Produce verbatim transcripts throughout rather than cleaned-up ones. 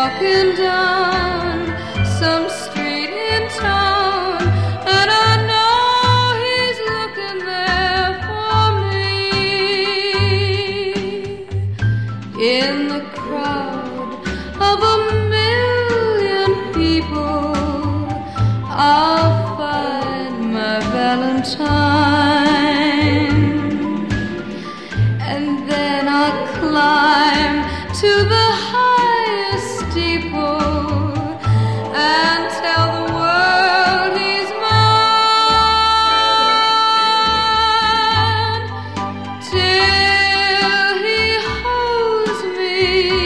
walking down some street in town, and I know he's looking there for me. In the crowd of a million people, I'll find my Valentine, and then I'll climb to the highest steeple and tell the world he's mine. Till he holds me,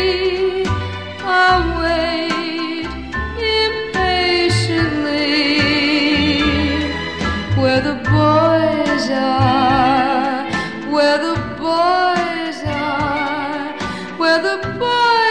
I'll wait impatiently where the boys are, where the boys are, where the boys